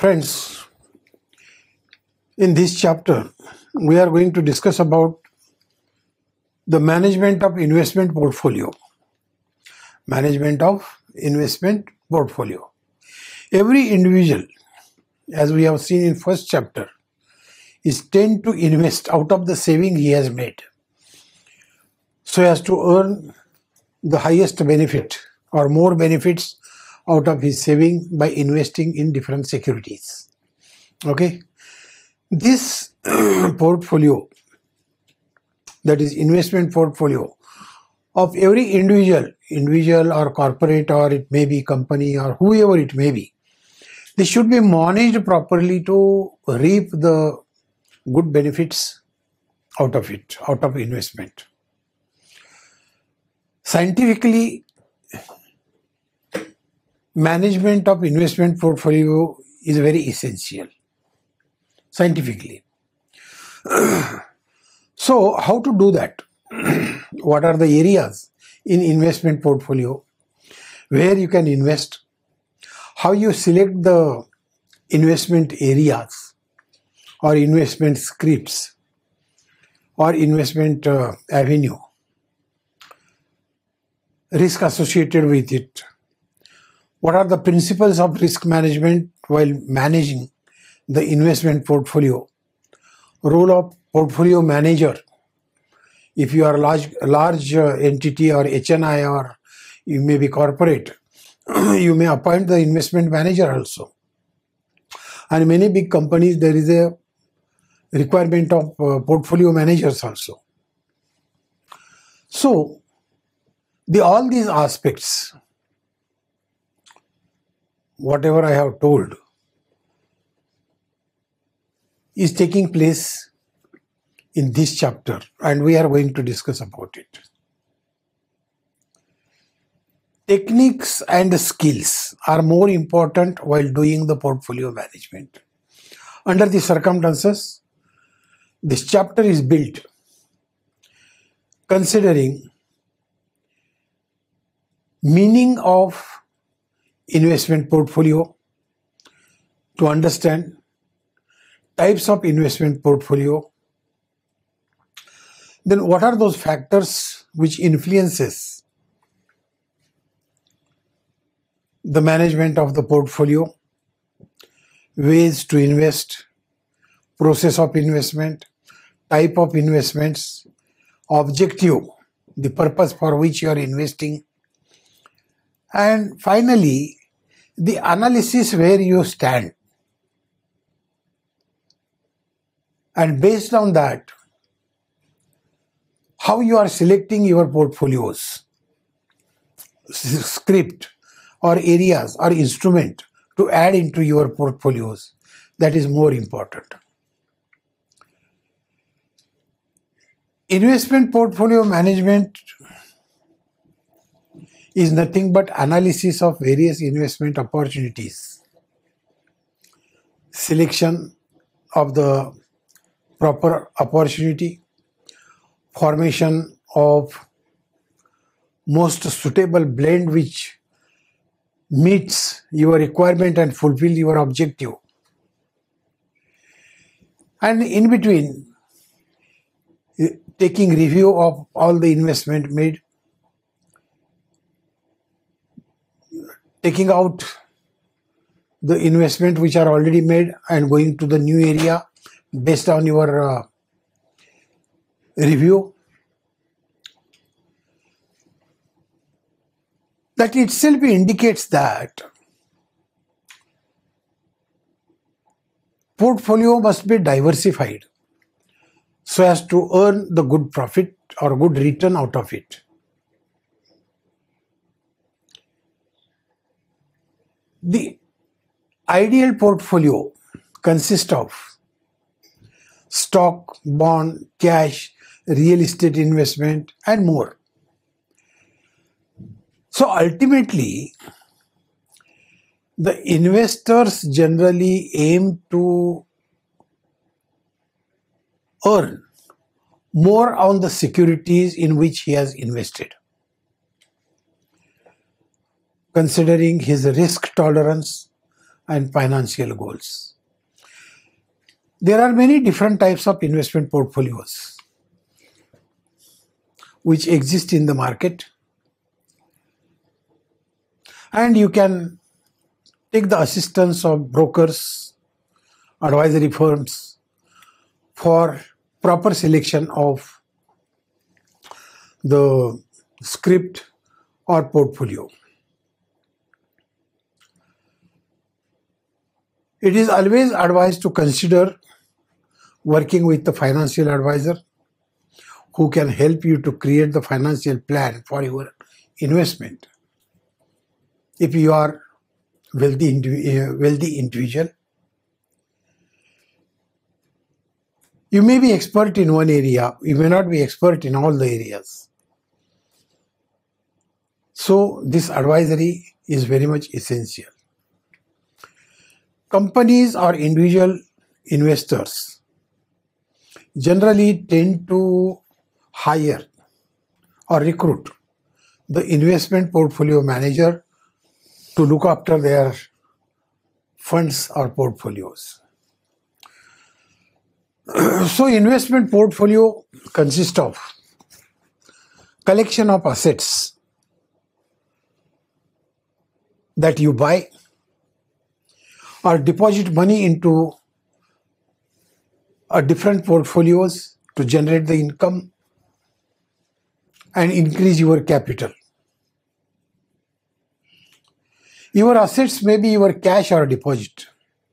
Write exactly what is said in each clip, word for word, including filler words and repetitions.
Friends, in this chapter, we are going to discuss about the management of investment portfolio. Management of investment portfolio. Every individual, as we have seen in first chapter, is tend to invest out of the saving he has made, so as to earn the highest benefit or more benefits out of his saving by investing in different securities. Okay, this portfolio, that is investment portfolio of every individual, individual or corporate, or it may be company or whoever it may be, this should be managed properly to reap the good benefits out of it, out of investment. Scientifically, management of investment portfolio is very essential, scientifically. So, how to do that? What are the areas in investment portfolio where you can invest? How you select the investment areas or investment scripts or investment uh, avenue, risk associated with it. What are the principles of risk management while managing the investment portfolio? Role of portfolio manager. If you are a large, large uh, entity or H N I, or you may be corporate, you may appoint the investment manager also. And many big companies, there is a requirement of uh, portfolio managers also. So, the all these aspects, whatever I have told, is taking place in this chapter, and we are going to discuss about it. Techniques and skills are more important while doing the portfolio management. Under the circumstances, this chapter is built considering meaning of investment portfolio, to understand types of investment portfolio, then what are those factors which influences the management of the portfolio, ways to invest, process of investment, type of investments, objective, the purpose for which you are investing, and finally, the analysis where you stand. And based on that, how you are selecting your portfolios, script or areas or instrument to add into your portfolios, that is more important. Investment portfolio management is nothing but analysis of various investment opportunities, selection of the proper opportunity, formation of most suitable blend which meets your requirement and fulfill your objective. And in between, taking review of all the investment made, taking out the investment which are already made and going to the new area based on your uh, review. That itself indicates that portfolio must be diversified so as to earn the good profit or good return out of it. The ideal portfolio consists of stock, bond, cash, real estate investment, and more. So ultimately, the investors generally aim to earn more on the securities in which he has invested. considering his risk tolerance and financial goals. There are many different types of investment portfolios which exist in the market, and you can take the assistance of brokers, advisory firms for proper selection of the script or portfolio. It is always advised to consider working with the financial advisor who can help you to create the financial plan for your investment. If you are wealthy, uh, wealthy individual, you may be expert in one area, you may not be expert in all the areas. So this advisory is very much essential. Companies or individual investors generally tend to hire or recruit the investment portfolio manager to look after their funds or portfolios. So investment portfolio consists of collection of assets that you buy or deposit money into a different portfolios to generate the income and increase your capital. Your assets may be your cash or deposit.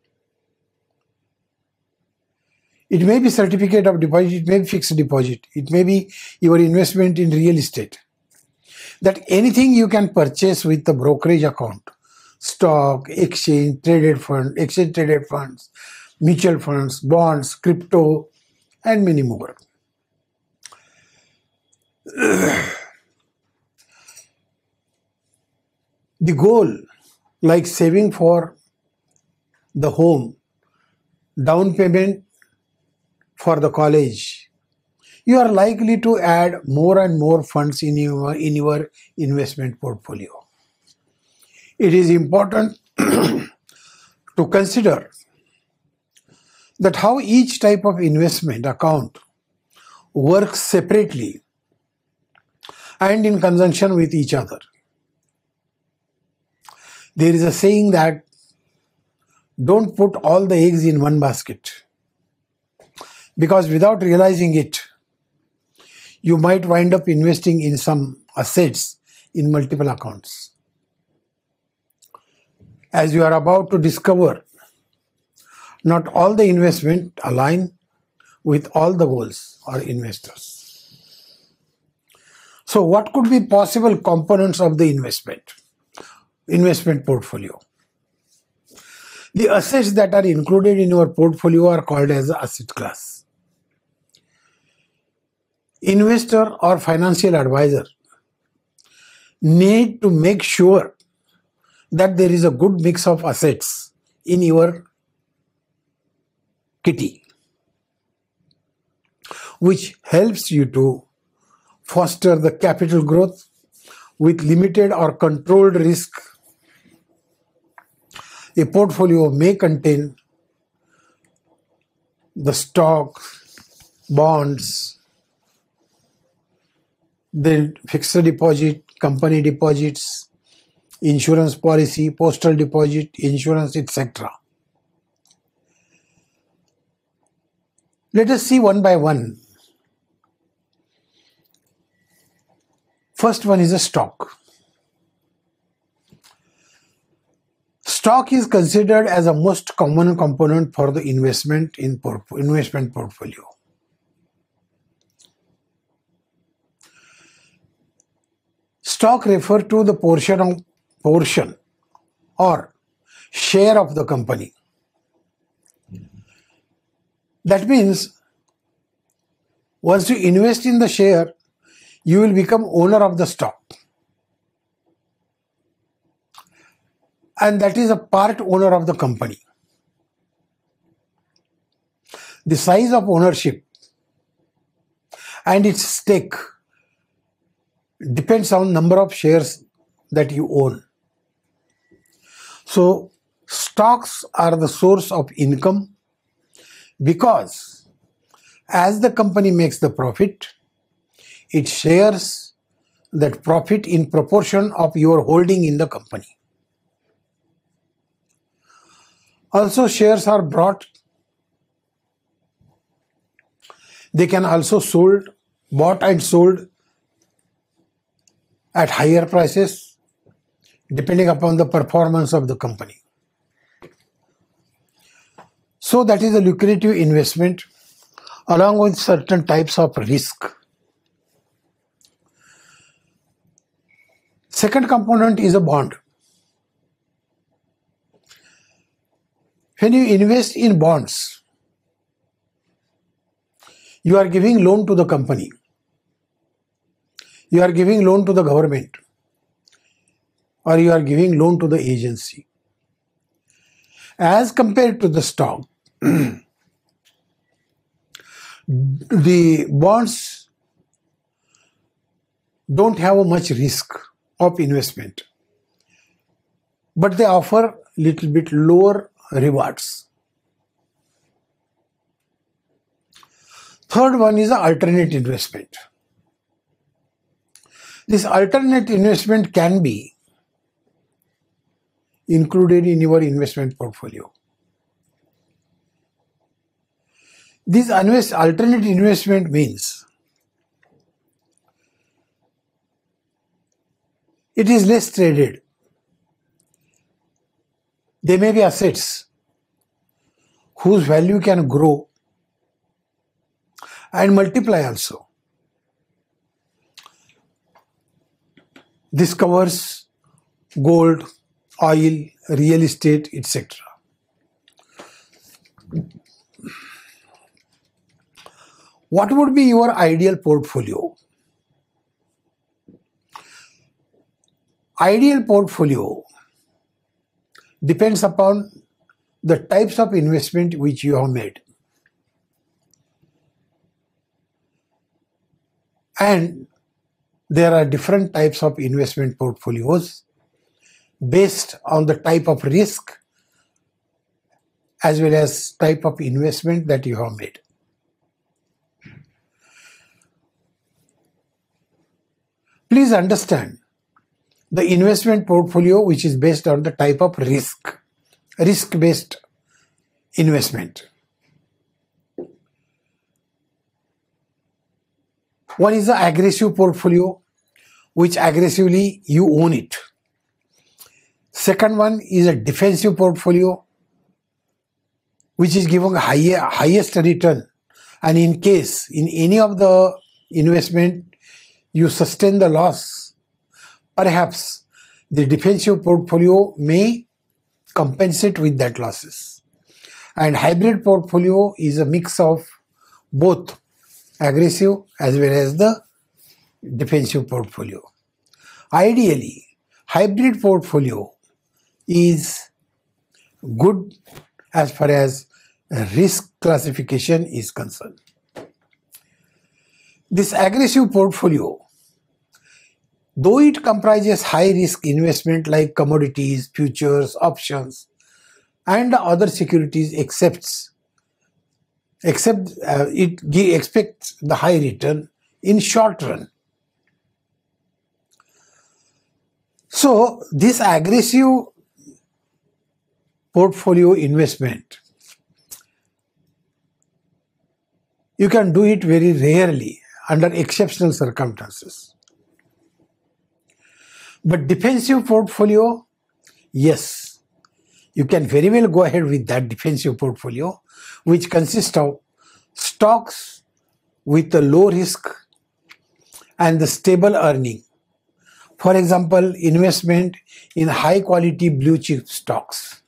It may be certificate of deposit, it may be fixed deposit, it may be your investment in real estate. That anything you can purchase with the brokerage account, stock, exchange, traded fund, exchange traded funds, mutual funds, bonds, crypto, and many more. The goal, like saving for the home, down payment for the college, you are likely to add more and more funds in your, in your investment portfolio. It is important to consider that how each type of investment account works separately and in conjunction with each other. There is a saying that don't put all the eggs in one basket, because without realizing it, you might wind up investing in some assets in multiple accounts. As you are about to discover, not all the investment align with all the goals or investors. So what could be possible components of the investment? Investment portfolio. The assets that are included in your portfolio are called as the asset class. Investor or financial advisor need to make sure that there is a good mix of assets in your kitty, which helps you to foster the capital growth with limited or controlled risk. A portfolio may contain the stocks, bonds, the fixed deposit, company deposits, insurance policy, postal deposit, insurance, et cetera. Let us see one by one. First one is a stock. Stock is considered as a most common component for the investment in port investment portfolio. Stock refer to the portion of portion or share of the company. That means once you invest in the share, you will become owner of the stock. And that is a part owner of the company. The size of ownership and its stake depends on number of shares that you own. So Stocks are the source of income because as the company makes the profit, it shares that profit in proportion of your holding in the company. Also, shares are bought. They can also sold, bought and sold at higher prices depending upon the performance of the company. So that is a lucrative investment along with certain types of risk. Second component is a bond. When you invest in bonds, you are giving loan to the company. You are giving loan to the government, or you are giving loan to the agency. As compared to the stock, the bonds don't have much risk of investment, but they offer little bit lower rewards. Third one is the alternate investment. This alternate investment can be included in your investment portfolio. This alternate investment means it is less traded. They may be assets whose value can grow and multiply also. This covers gold, oil, real estate, et cetera. What would be your ideal portfolio? Ideal portfolio depends upon the types of investment which you have made. And there are different types of investment portfolios based on the type of risk as well as type of investment that you have made. Please understand the investment portfolio which is based on the type of risk, risk-based investment. One is the aggressive portfolio, which aggressively you own it. Second one is a defensive portfolio, which is giving a higher, highest return. And in case, in any of the investment, you sustain the loss, perhaps the defensive portfolio may compensate with that losses. And hybrid portfolio is a mix of both aggressive as well as the defensive portfolio. Ideally, hybrid portfolio is good as far as risk classification is concerned. This aggressive portfolio, though it comprises high risk investment like commodities, futures, options, and other securities excepts, except uh, it expects the high return in short run. So this aggressive portfolio investment, you can do it very rarely under exceptional circumstances. But defensive portfolio, yes, you can very well go ahead with that defensive portfolio, which consists of stocks with a low risk and the stable earning. For example, investment in high quality blue chip stocks.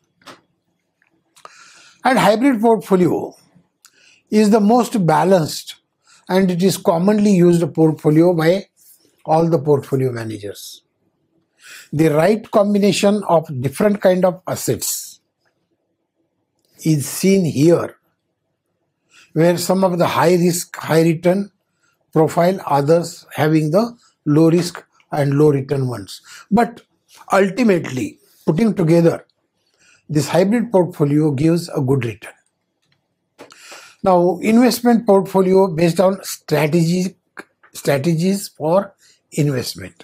And hybrid portfolio is the most balanced and it is commonly used portfolio by all the portfolio managers. The right combination of different kind of assets is seen here, where some of the high risk, high return profile, others having the low risk and low return ones. But ultimately, putting together, this hybrid portfolio gives a good return. Now, investment portfolio based on strategies, strategies for investment.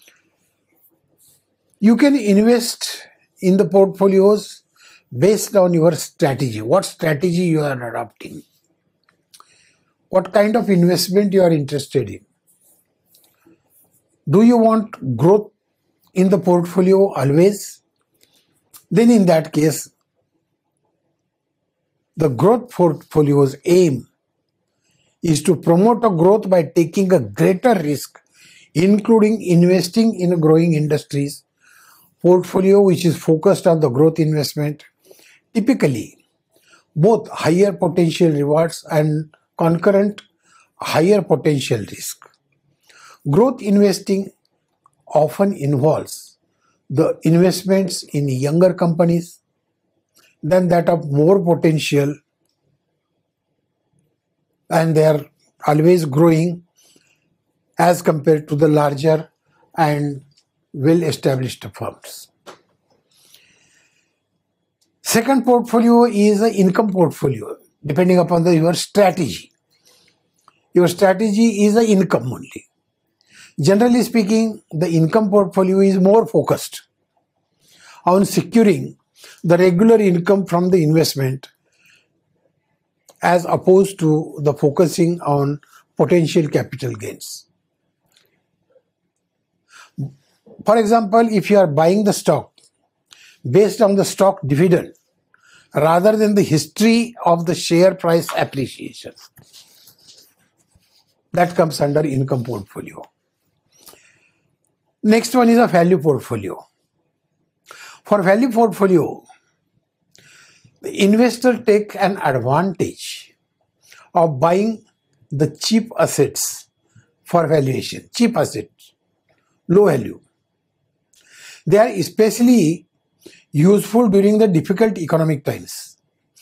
You can invest in the portfolios based on your strategy. What strategy you are adopting? What kind of investment you are interested in? Do you want growth in the portfolio always? Then in that case, the growth portfolio's aim is to promote a growth by taking a greater risk, including investing in growing industries. Portfolio which is focused on the growth investment, typically both higher potential rewards and concurrent higher potential risk. Growth investing often involves the investments in younger companies than that of more potential, and they are always growing as compared to the larger and well-established firms. Second portfolio is an income portfolio, depending upon the, your strategy. Your strategy is the income only. Generally speaking, the income portfolio is more focused on securing the regular income from the investment as opposed to the focusing on potential capital gains. For example, if you are buying the stock based on the stock dividend rather than the history of the share price appreciation, that comes under income portfolio. Next one is a value portfolio. For value portfolio, the investor take an advantage of buying the cheap assets for valuation. Cheap assets, low value. They are especially useful during the difficult economic times.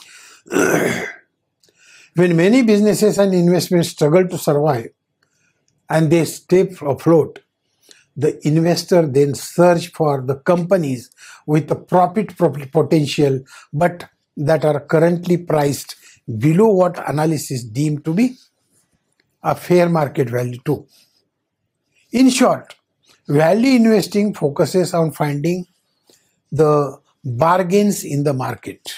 When many businesses and investments struggle to survive and they stay afloat, the investor then search for the companies with the profit potential but that are currently priced below what analysis deemed to be a fair market value too. In short, value investing focuses on finding the bargains in the market.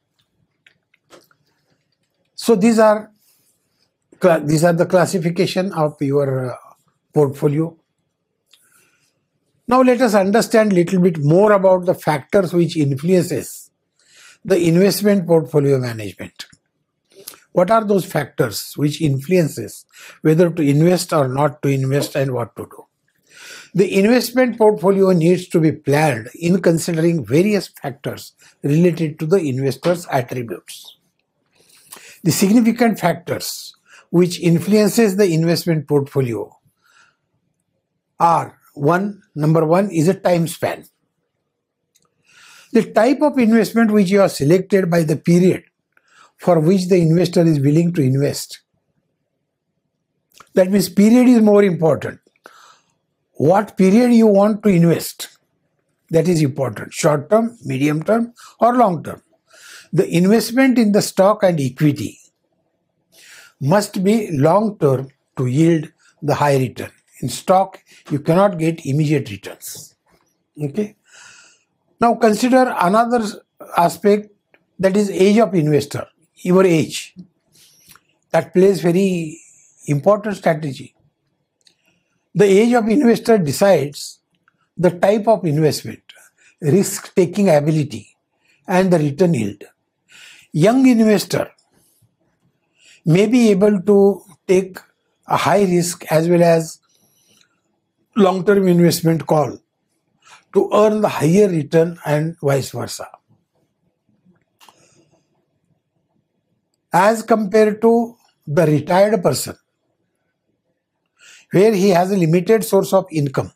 So these are these are the classification of your uh, portfolio. Now let us understand a little bit more about the factors which influences the investment portfolio management. What are those factors which influences whether to invest or not to invest and what to do? The investment portfolio needs to be planned in considering various factors related to the investor's attributes. The significant factors which influences the investment portfolio are one, number one is a time span. The type of investment which you are selected by the period for which the investor is willing to invest. That means period is more important. What period you want to invest, that is important. Short term, medium term or long term. The investment in the stock and equity must be long term to yield the high return. In stock, you cannot get immediate returns. Okay. Now consider another aspect, that is age of investor, your age. That plays very important strategy. The age of investor decides the type of investment, risk-taking ability, and the return yield. Young investor may be able to take a high risk as well as long-term investment call to earn the higher return and vice versa. As compared to the retired person, where he has a limited source of income,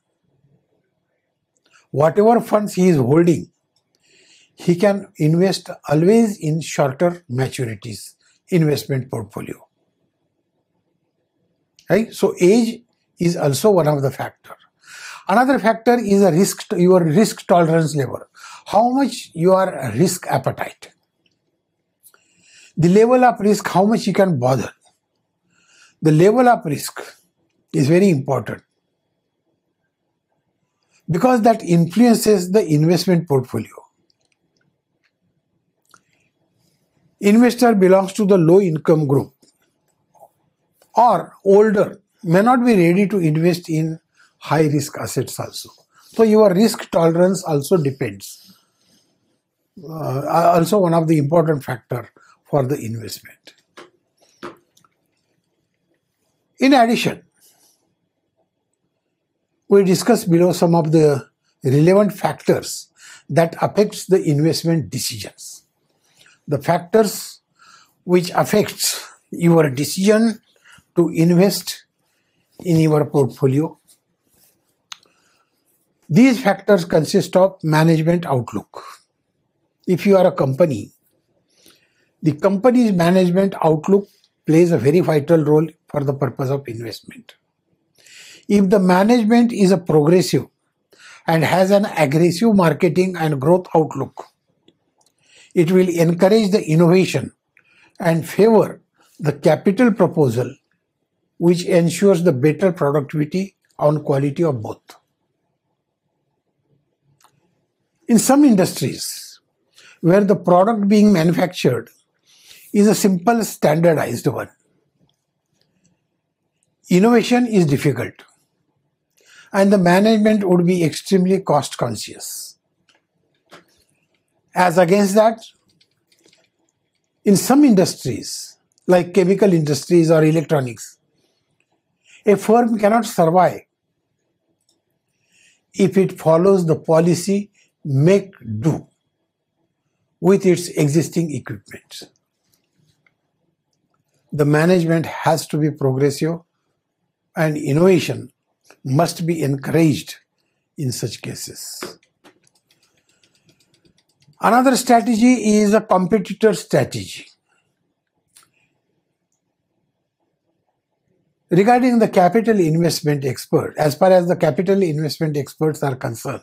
whatever funds he is holding, he can invest always in shorter maturities investment portfolio. Right? So age is also one of the factors. Another factor is a risk, your risk tolerance level. How much your risk appetite. The level of risk, how much you can bother. The level of risk is very important because that influences the investment portfolio. Investor belongs to the low income group or older may not be ready to invest in high risk assets also. So your risk tolerance also depends. Uh, also one of the important factor for the investment. In addition, we discuss below some of the relevant factors that affects the investment decisions. The factors which affects your decision to invest in your portfolio. These factors consist of management outlook. If you are a company, the company's management outlook plays a very vital role for the purpose of investment. If the management is a progressive and has an aggressive marketing and growth outlook, it will encourage the innovation and favor the capital proposal, which ensures the better productivity and quality of both. In some industries, where the product being manufactured is a simple standardized one, innovation is difficult and the management would be extremely cost conscious. As against that, in some industries like chemical industries or electronics, a firm cannot survive if it follows the policy make do with its existing equipment. The management has to be progressive and innovation must be encouraged in such cases. Another strategy is a competitor strategy. Regarding the capital investment expert, as far as the capital investment experts are concerned,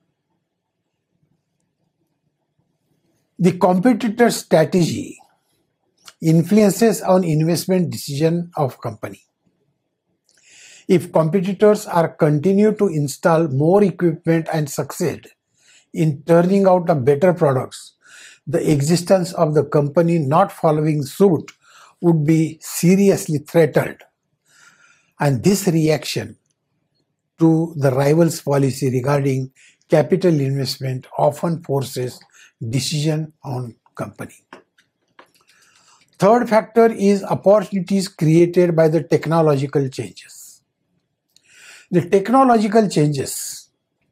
the competitor strategy influences on investment decision of company. If competitors are continue to install more equipment and succeed in turning out the better products, the existence of the company not following suit would be seriously threatened. And this reaction to the rival's policy regarding capital investment often forces decision on company. Third factor is opportunities created by the technological changes. The technological changes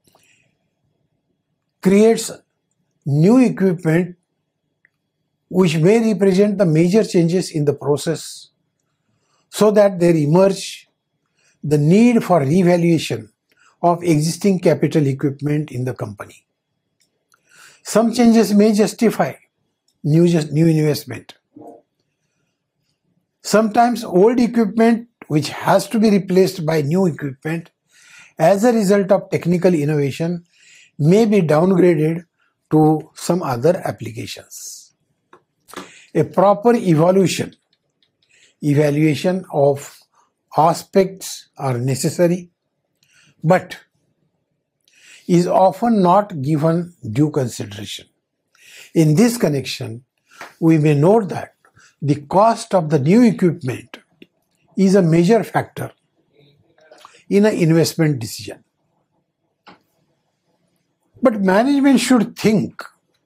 creates new equipment which may represent the major changes in the process, so that there emerge the need for revaluation of existing capital equipment in the company. Some changes may justify new, new investment. Sometimes old equipment which has to be replaced by new equipment as a result of technical innovation may be downgraded to some other applications. A proper evaluation, evaluation of aspects are necessary, but is often not given due consideration. In this connection, we may note that the cost of the new equipment is a major factor in an investment decision. But management should think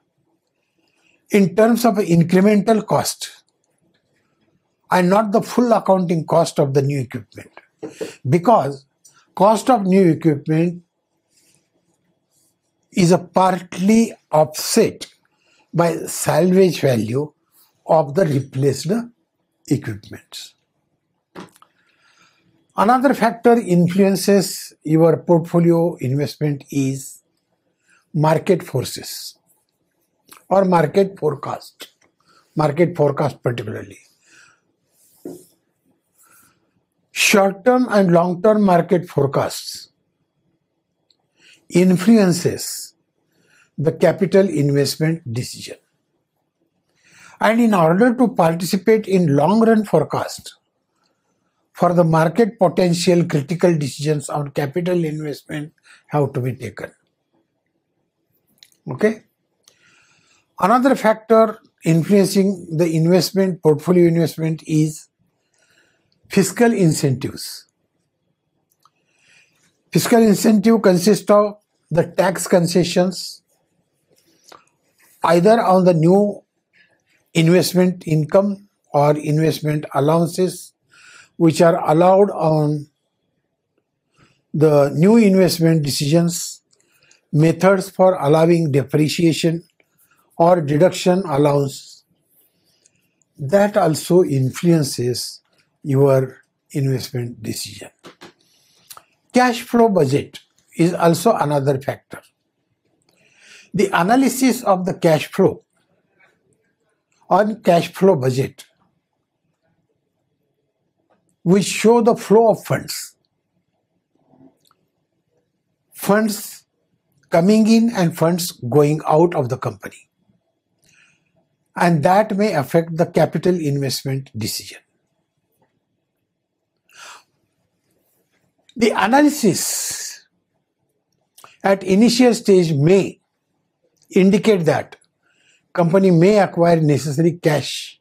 in terms of incremental cost and not the full accounting cost of the new equipment, because cost of new equipment is a partly offset by salvage value of the replaced equipment. Another factor influences your portfolio investment is market forces or market forecast, market forecast particularly. Short-term and long-term market forecasts influences the capital investment decision. And in order to participate in long-run forecast for the market potential, critical decisions on capital investment have to be taken. Okay. Another factor influencing the investment, portfolio investment, is fiscal incentives. Fiscal incentive consists of the tax concessions either on the new investment income or investment allowances which are allowed on the new investment decisions, methods for allowing depreciation or deduction allowance. That also influences your investment decision. Cash flow budget is also another factor. The analysis of the cash flow on cash flow budget, which show the flow of funds, funds coming in and funds going out of the company, and that may affect the capital investment decision. The analysis at initial stage may indicate that company may acquire necessary cash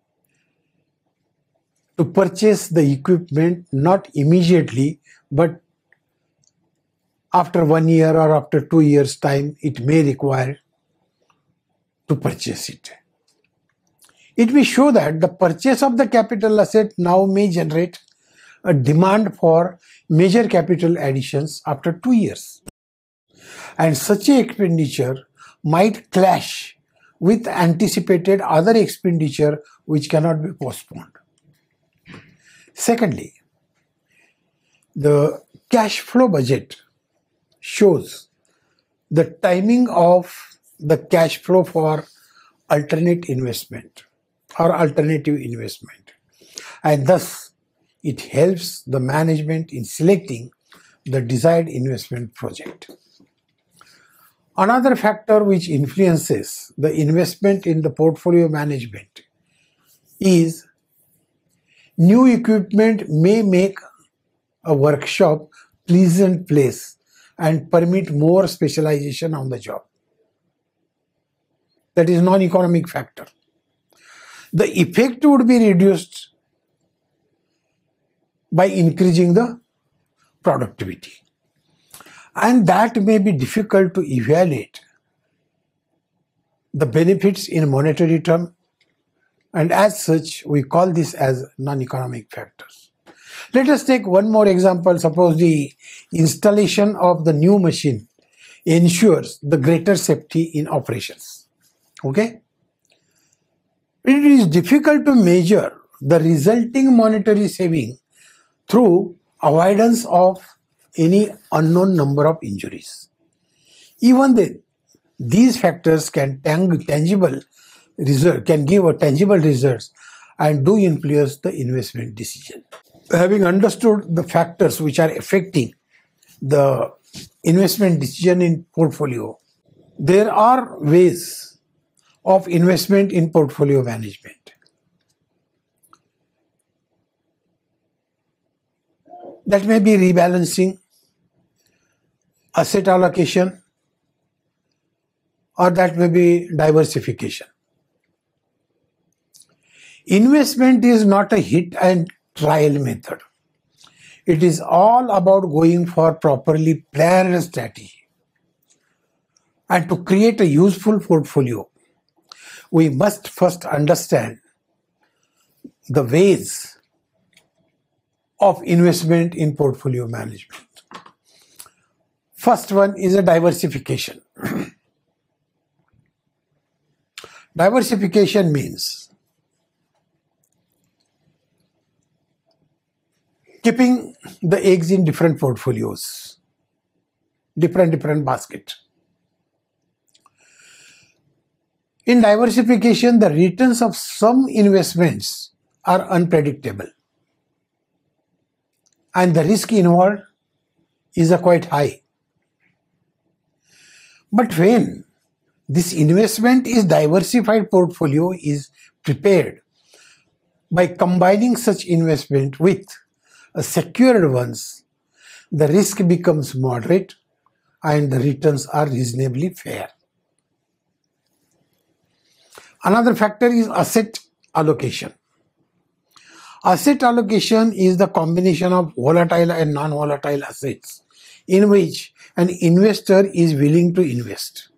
to purchase the equipment, not immediately, but after one year or after two years time, it may require to purchase it. It may show that the purchase of the capital asset now may generate a demand for major capital additions after two years. And such a expenditure might clash with anticipated other expenditure which cannot be postponed. Secondly, the cash flow budget shows the timing of the cash flow for alternate investment or alternative investment, and thus it helps the management in selecting the desired investment project. Another factor which influences the investment in the portfolio management is new equipment may make a workshop pleasant place and permit more specialization on the job. That is non-economic factor. The effect would be reduced by increasing the productivity. And that may be difficult to evaluate the benefits in monetary term, and as such we call this as non-economic factors. Let us take one more example. Suppose the installation of the new machine ensures the greater safety in operations. Okay? It is difficult to measure the resulting monetary saving through avoidance of any unknown number of injuries. Even then, these factors can tang tangible result, can give a tangible results and do influence the investment decision. Having understood the factors which are affecting the investment decision in portfolio, there are ways of investment in portfolio management. That may be rebalancing, asset allocation, or that may be diversification. Investment is not a hit and trial method. It is all about going for properly planned strategy. And to create a useful portfolio, we must first understand the ways of investment in portfolio management. First one is a diversification. Diversification means keeping the eggs in different portfolios, different different basket. In diversification, the returns of some investments are unpredictable, and the risk involved is a quite high. But when this investment is diversified portfolio is prepared by combining such investment with a secured ones, the risk becomes moderate and the returns are reasonably fair. Another factor is asset allocation. Asset allocation is the combination of volatile and non-volatile assets in which an investor is willing to invest.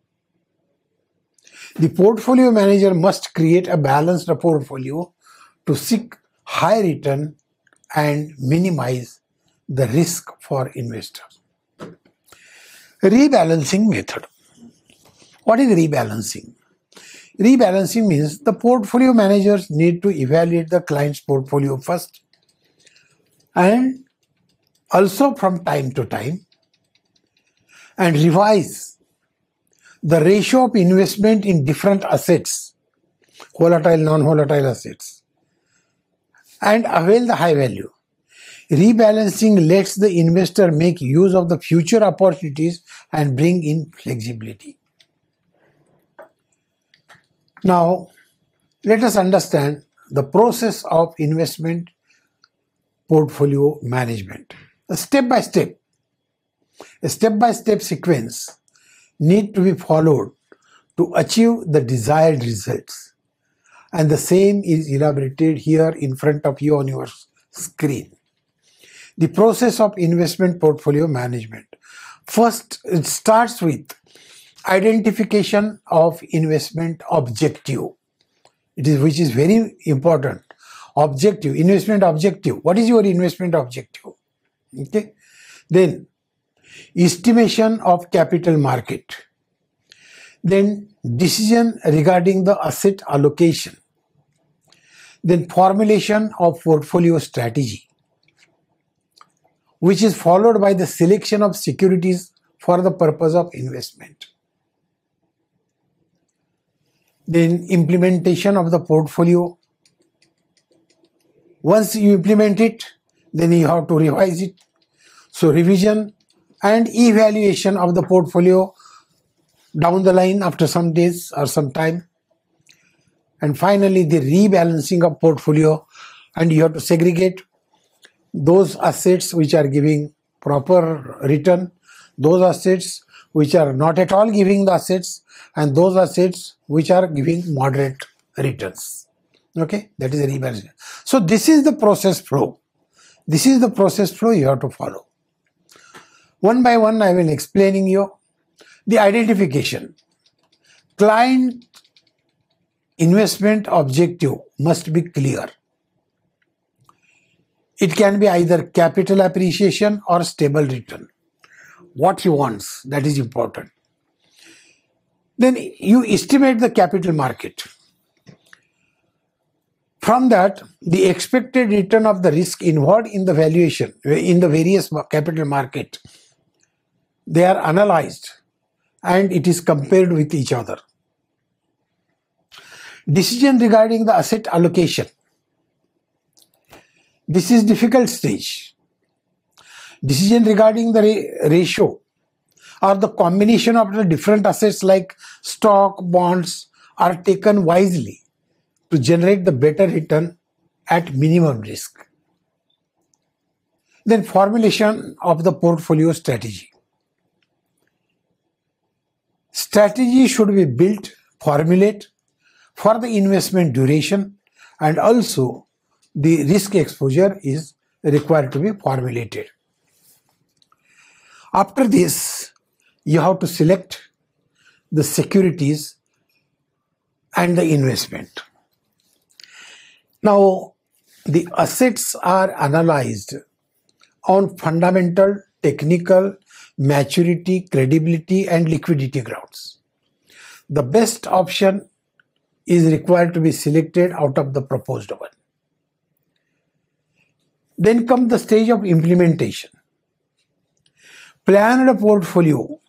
The portfolio manager must create a balanced portfolio to seek high return and minimize the risk for investors. Rebalancing method. What is rebalancing? Rebalancing means the portfolio managers need to evaluate the client's portfolio first and also from time to time and revise the ratio of investment in different assets, volatile, non-volatile assets, and avail the high value. Rebalancing lets the investor make use of the future opportunities and bring in flexibility. Now, let us understand the process of investment portfolio management. A step-by-step, a step-by-step sequence need to be followed to achieve the desired results. And the same is elaborated here in front of you on your screen. The process of investment portfolio management. First, it starts with identification of investment objective. It is which is very important. Objective, investment objective. What is your investment objective? Okay. Then estimation of capital market. Then decision regarding the asset allocation. Then formulation of portfolio strategy, which is followed by the selection of securities for the purpose of investment. Then implementation of the portfolio. Once you implement it, then you have to revise it. So revision and evaluation of the portfolio down the line after some days or some time. And finally the rebalancing of portfolio, and you have to segregate those assets which are giving proper return, those assets which are not at all giving the assets, and those assets which are giving moderate returns. Okay, that is a rebalancing. So this is the process flow. This is the process flow you have to follow. One by one I will explaining you. The identification. Client investment objective must be clear. It can be either capital appreciation or stable return. What he wants, that is important. Then you estimate the capital market. From that, the expected return of the risk involved in the valuation in the various capital market, they are analyzed and it is compared with each other. Decision regarding the asset allocation. This is difficult stage. Decision regarding the ra ratio or the combination of the different assets like stock, bonds are taken wisely to generate the better return at minimum risk. Then formulation of the portfolio strategy. Strategy should be built, formulate for the investment duration, and also the risk exposure is required to be formulated. After this, you have to select the securities and the investment. Now, the assets are analyzed on fundamental, technical, maturity, credibility, and liquidity grounds. The best option is required to be selected out of the proposed one. Then comes the stage of implementation. Planned portfolio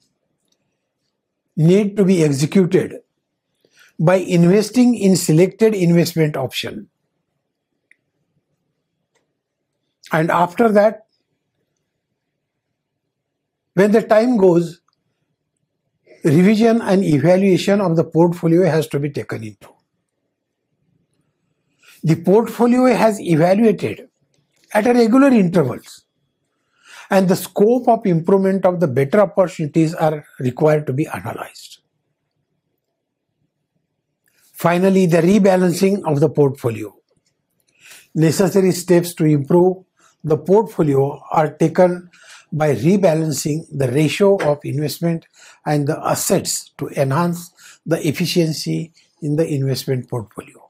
need to be executed by investing in selected investment option. And after that, when the time goes, revision and evaluation of the portfolio has to be taken into. The portfolio has evaluated at a regular intervals, and the scope of improvement of the better opportunities are required to be analyzed. Finally, the rebalancing of the portfolio. Necessary steps to improve the portfolio are taken by rebalancing the ratio of investment and the assets to enhance the efficiency in the investment portfolio.